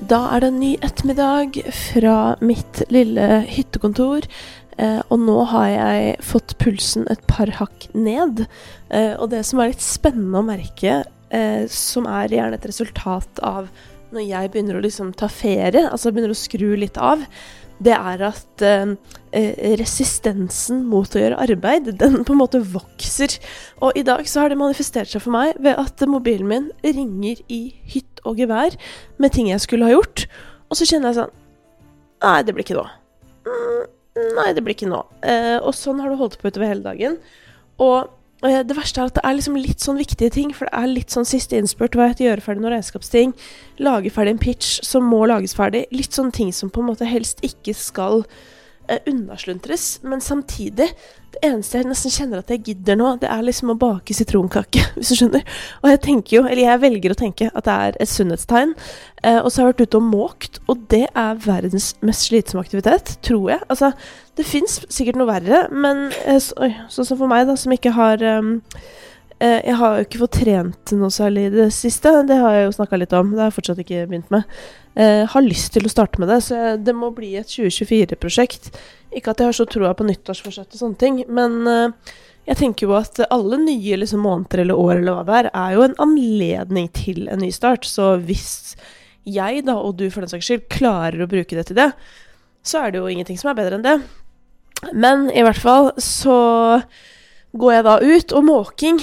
Da det en ny ettermiddag fra mitt lille hyttekontor, og nå har jeg fått pulsen et par hakk ned. Og det som litt spennende å merke, som gjerne et resultat av når jeg begynner å liksom ta ferie, altså begynner å skru litt av, det at resistensen mot å gjøre arbeid, den på en måte vokser. Og i dag så har det manifestert seg for meg ved at mobilen min ringer i hytt og gevær med ting jeg skulle ha gjort. Og så kjenner jeg sånn, nei, det blir ikke nå. Nei, det blir ikke nå. Og sånn har det holdt på utover hele dagen. Og det verste at det liksom litt sånn viktige ting, for det litt sånn siste innspurt, hva jeg gjøre ferdig noen regnskapsting, lage ferdig en pitch som må lages ferdig, litt sånne ting som på en måte helst ikke skal unnasluntres, men samtidig, det eneste jeg nesten kjenner at jeg gidder nå, det liksom å bake sitronkake, hvis du skjønner. Og jeg tenker jo, eller jeg velger å tenke at det et sunnhetstegn, og så har jeg vært ute og måkt, og det verdens mest slitsomme aktivitet, tror jeg. Altså, det finnes sikkert noe verre, men sånn som for meg da, som ikke har jeg har jo ikke fått trent noe særlig i det siste. Det har jeg jo snakket litt om. Det har jeg fortsatt ikke begynt med. Har lyst til å starte med det, så det må bli et 2024-prosjekt. Ikke at jeg har så troa på nyttårsforsett og sånne ting, men jeg tenker jo at alle nye liksom, måneder eller år eller hva det jo en anledning til en ny start. Så hvis jeg da, og du for den saks skyld, klarer å bruke det til det, så det jo ingenting som bedre enn det. Men i hvert fall så går jeg da ut, og måking,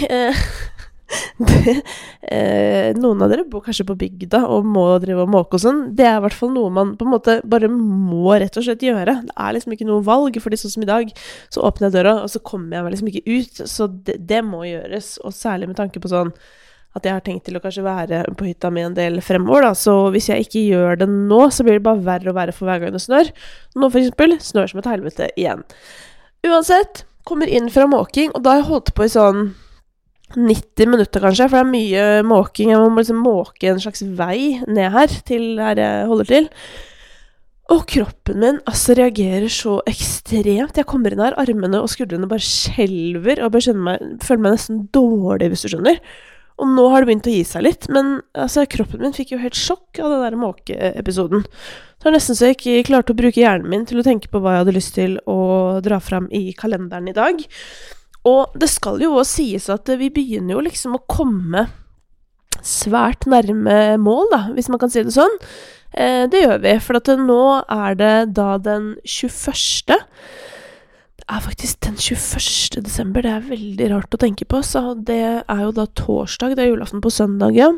noen av dere bor kanskje på bygda og må drive og måke og sånn, det I hvert fall noe man på en måte bare må rett og slett gjøre. Det liksom ikke noe valg, fordi sånn som I dag, så åpner jeg døra, og så kommer jeg liksom ikke ut, så det må gjøres, og særlig med tanke på sånn, at jeg har tenkt til å kanskje være på hytta med en del fremover da, så hvis jeg ikke gjør det nå, så blir det bare verre og verre for hver gang det snør. Nå for eksempel, snør som et helvete igjen. Uansett, kommer inn fra måking, og da har jeg holdt på I sånn 90 minutter kanskje, for det mye måking. Jeg må liksom måke en slags vei ned her, til her jeg holder til. Og kroppen min altså reagerer så ekstremt. Jeg kommer inn her, armene og skuldrene bare skjelver, og bare føler meg nesten dårlig, hvis du skjønner. Og nå har det begynt å gi seg litt, men altså, kroppen min fikk jo helt sjokk av den der måkeepisoden. Så nesten så jeg ikke klarte å bruke hjernen min til å tenke på hva jeg hadde lyst til å dra frem I kalenderen I dag. Og det skal jo også sies at vi begynner jo liksom å komme svært nærme mål da, hvis man kan si det sånn. Det gjør vi, for at nå det da den 21. Det faktisk den 21. desember, det veldig rart å tenke på, så det jo da torsdag, det julaften på søndag, ja.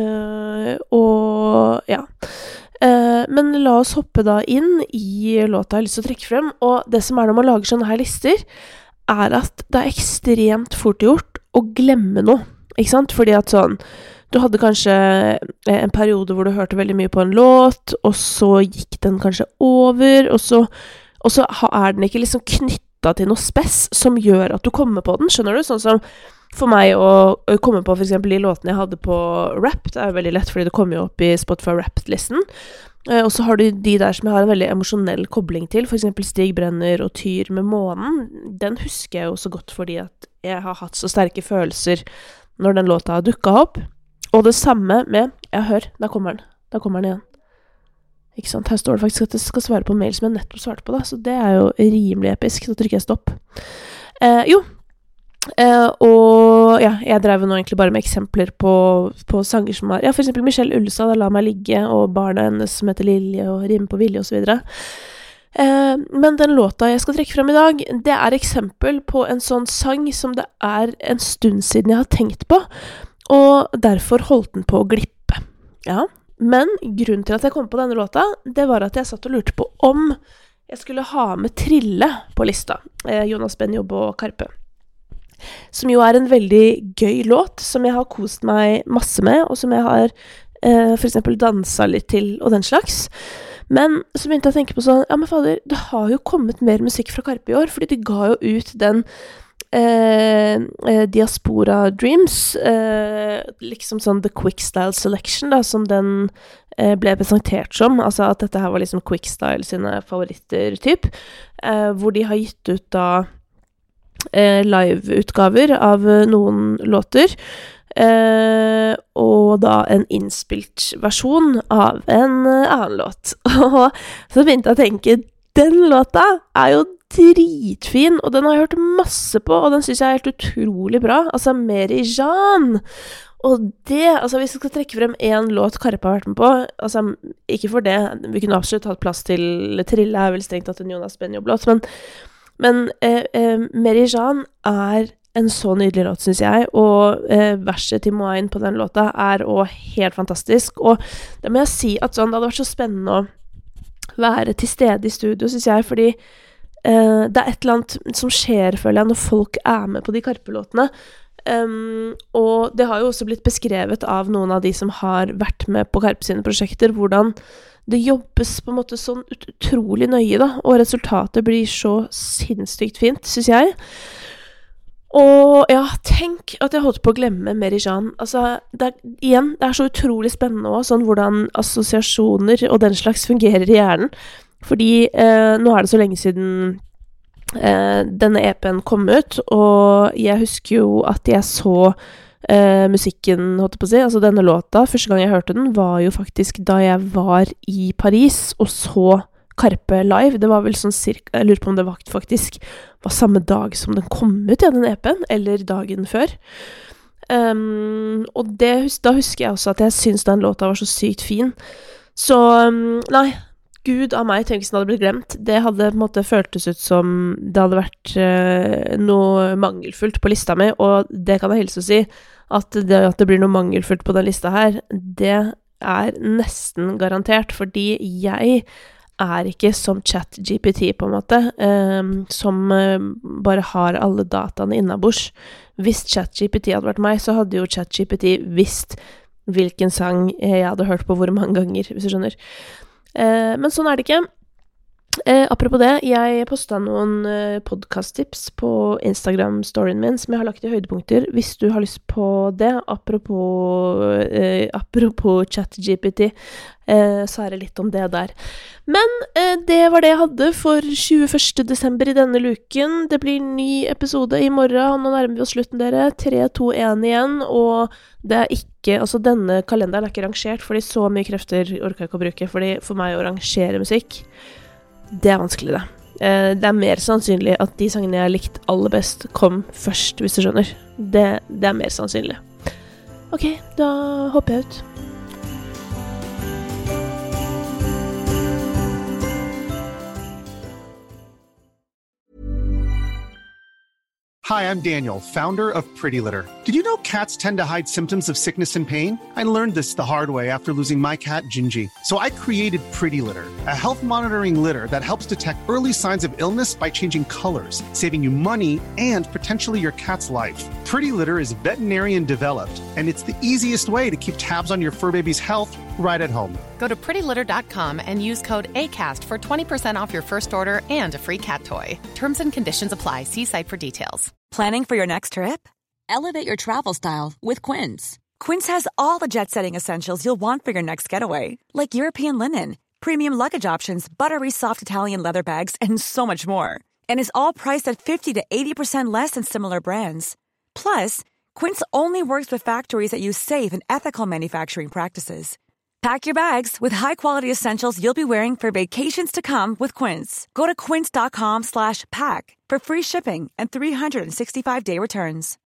Og ja. Men la oss hoppe da inn I låta jeg har lyst til å trekke frem, og det som når man lager sånne her lister, at det ekstremt fort gjort å glemme noe, ikke sant? Fordi at sånn, du hadde kanskje en periode hvor du hørte veldig mye på en låt, og så gikk den kanskje over, og så den ikke liksom knyttet til noe spess som gjør at du kommer på den, skjønner du? Sånn som for meg å komme på for eksempel de låtene jeg hadde på rap, det jo veldig lett fordi det kommer jo opp I Spotify Rap-listen, og så har du de der som jeg har en veldig emosjonell kobling til, for eksempel Stig Brenner og Tyr med månen, den husker jeg jo så godt fordi at jeg har hatt så sterke følelser når den låta har dukket opp, og det samme med, ja hør, da kommer den igjen. Ikke sant? Her står det faktisk at jeg skal svare på mail som jeg nettopp svarte på da, så det jo rimelig episk, så trykker jeg stopp. Og ja, jeg drev nå egentlig bare med eksempler på sanger som ja, for eksempel Michelle Ulstad, La meg ligge, og barna hennes som heter Lilje, og Rime på Vilje, og så videre. Men den låta jeg skal trekke frem I dag, det eksempel på en sånn sang som det en stund siden jeg har tenkt på, og derfor holdt den på å glippe. Ja, men grunnen til at jeg kom på denne låta, det var at jeg satt og lurte på om jeg skulle ha med Trille på lista, Jonas Benjob og Karpe. Som jo en veldig gøy låt, som jeg har kost meg masse med, og som jeg har for eksempel danset litt til, og den slags. Men så begynte jeg å tenke på sånn, ja men fader, det har jo kommet mer musikk fra Karpe I år, fordi de ga jo ut den Diaspora Dreams, liksom sånn The Quickstyle Selection da, som den ble presentert som, altså at dette her var liksom Quickstyle sine favoritter typ, hvor de har gitt ut da live-utgaver av noen låter, og da en innspilt versjon av en annen låt. Og så begynte jeg å tenke, den låta jo dritfin, og den har jeg hørt masse på, og den synes jeg helt utrolig bra. Altså, Mary Jean. Og det, altså hvis jeg skal trekke frem en låt Karpe har vært med på, altså ikke for det, vi kunne absolutt hatt plass til Trille vel strengt tatt en Jonas Benjo-låt, men Mary Jean en så nydelig låt, synes jeg, og verset til Moain på den låta også helt fantastisk, og det må jeg si at sånn, det hadde vært så spennende å være til stede i studio, synes jeg, fordi det et eller annet som skjer, føler jeg, når folk med på de Karpe-låtene, og det har jo også blitt beskrevet av noen av de som har vært med på Karpe sine prosjekter, hvordan det jobbes på en måte sånn utrolig nøye da, og resultatet blir så sinnssykt fint, synes jeg. Og ja, tenk at jeg holdt på å glemme Mary Jean. Altså, det så utrolig spennende også, sånn hvordan assosiasjoner og den slags fungerer i hjernen, fordi nå det så lenge siden denne EP-en kom ut, og jeg husker jo at jeg så musikken, holdt jeg på å si, altså denne låta, første gang jeg hørte den, var jo faktisk da jeg var i Paris og så Karpe live. Det var vel sånn cirka, jeg lurer på om det faktisk var samme dag som den kom ut, ja, den EP-en, eller dagen før. Og da husker jeg også at jeg synes den låta var så sykt fin. Så, nei, Gud av meg, tenk hvis den hadde blitt glemt. Det hadde på en måte føltes ut som det hadde vært noe mangelfullt på lista mi, og det kan jeg hilse å si, at det blir noe mangelfullt på den lista her, det nesten garantert, fordi jeg ikke som ChatGPT på en måte, som bare har alle dataene innabords. Hvis ChatGPT hadde vært meg, så hadde jo ChatGPT visst hvilken sang jeg hadde hørt på hvor mange ganger, hvis du skjønner. Men sånn det ikke. Apropos det, jeg postet noen podcast-tips på Instagram-storyen min som jeg har lagt i høydepunkter, hvis du har lyst på det. Apropos ChatGPT, så det litt om det der. Men det var det jeg hadde for 21. desember i denne luken. Det blir ny episode i morgen, nå nærmer vi oss slutten dere. 3, 2, 1 igjen, og det ikke, altså denne kalenderen ikke rangert, fordi så mye krefter orker jeg ikke å bruke, fordi for meg å rangere musikk, det vanskelig det. Det mer sannsynlig at de sangene jeg har likt aller best kom først, hvis du skjønner. Det mer sannsynlig. Ok, da hopper jeg ut. Hi, I'm Daniel, founder of Pretty Litter. Did you know cats tend to hide symptoms of sickness and pain? I learned this the hard way after losing my cat, Gingy. So I created Pretty Litter, a health monitoring litter that helps detect early signs of illness by changing colors, saving you money and potentially your cat's life. Pretty Litter is veterinarian developed, and it's the easiest way to keep tabs on your fur baby's health right at home. Go to prettylitter.com and use code ACAST for 20% off your first order and a free cat toy. Terms and conditions apply. See site for details. Planning for your next trip? Elevate your travel style with Quince. Quince has all the jet-setting essentials you'll want for your next getaway, like European linen, premium luggage options, buttery soft Italian leather bags, and so much more. And is all priced at 50 to 80% less than similar brands. Plus, Quince only works with factories that use safe and ethical manufacturing practices. Pack your bags with high-quality essentials you'll be wearing for vacations to come with Quince. Go to quince.com/pack for free shipping and 365-day returns.